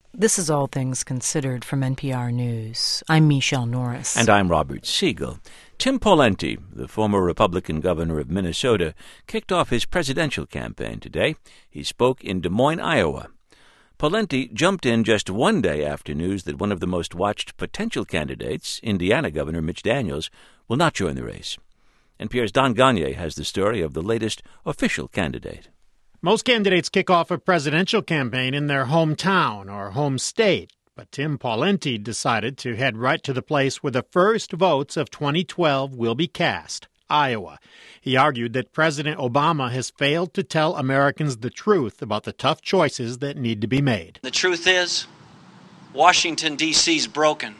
This is All Things Considered from NPR News. I'm Michelle Norris. And I'm Robert Siegel. Tim Pawlenty, the former Republican governor of Minnesota, kicked off his presidential campaign today. He spoke in Des Moines, Iowa. Pawlenty jumped in just one day after news that one of the most watched potential candidates, Indiana Governor Mitch Daniels, will not join the race. NPR's Don Gagné has the story of the latest official candidate. Most candidates kick off a presidential campaign in their hometown or home state, but Tim Pawlenty decided to head right to the place where the first votes of 2012 will be cast, Iowa. He argued that President Obama has failed to tell Americans the truth about the tough choices that need to be made. The truth is, Washington, D.C.'s broken.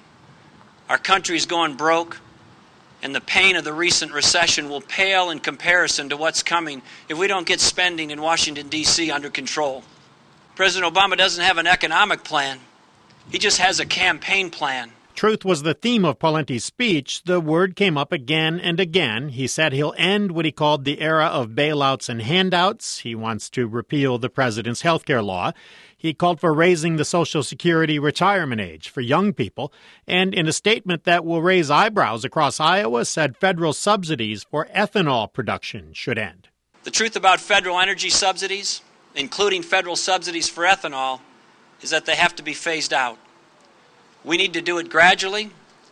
Our country's going broke, and the pain of the recent recession will pale in comparison to what's coming if we don't get spending in Washington, D.C. under control. President Obama doesn't have an economic plan. He just has a campaign plan. Truth was the theme of Pawlenty's speech. The word came up again and again. He said he'll end what he called the era of bailouts and handouts. He wants to repeal the president's health care law. He called for raising the Social Security retirement age for young people, and in a statement that will raise eyebrows across Iowa, said federal subsidies for ethanol production should end. The truth about federal energy subsidies, including federal subsidies for ethanol, is that they have to be phased out. We need to do it gradually,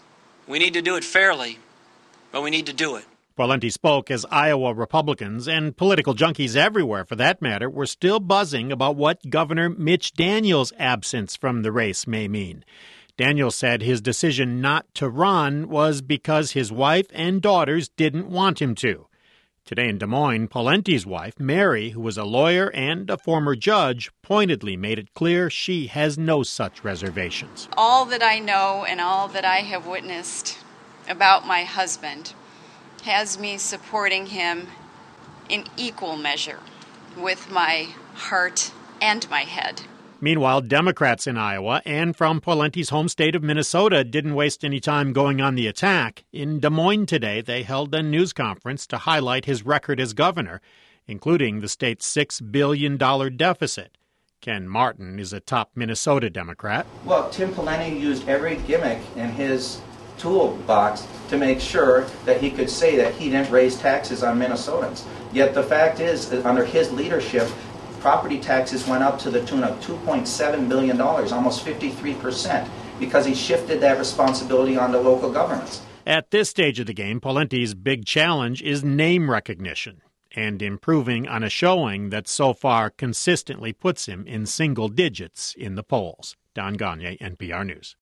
we need to do it fairly, but we need to do it. Pawlenty spoke as Iowa Republicans and political junkies everywhere, for that matter, were still buzzing about what Governor Mitch Daniels' absence from the race may mean. Daniels said his decision not to run was because his wife and daughters didn't want him to. Today in Des Moines, Pawlenty's wife, Mary, who was a lawyer and a former judge, pointedly made it clear she has no such reservations. All that I know and all that I have witnessed about my husband has me supporting him in equal measure with my heart and my head. Meanwhile, Democrats in Iowa and from Pawlenty's home state of Minnesota didn't waste any time going on the attack. In Des Moines today, they held a news conference to highlight his record as governor, including the state's $6 billion deficit. Ken Martin is a top Minnesota Democrat. Well, Tim Pawlenty used every gimmick in his toolbox to make sure that he could say that he didn't raise taxes on Minnesotans. Yet the fact is that under his leadership, property taxes went up to the tune of $2.7 billion, almost 53%, because he shifted that responsibility onto local governments. At this stage of the game, Pawlenty's big challenge is name recognition and improving on a showing that so far consistently puts him in single digits in the polls. Don Gagné, NPR News.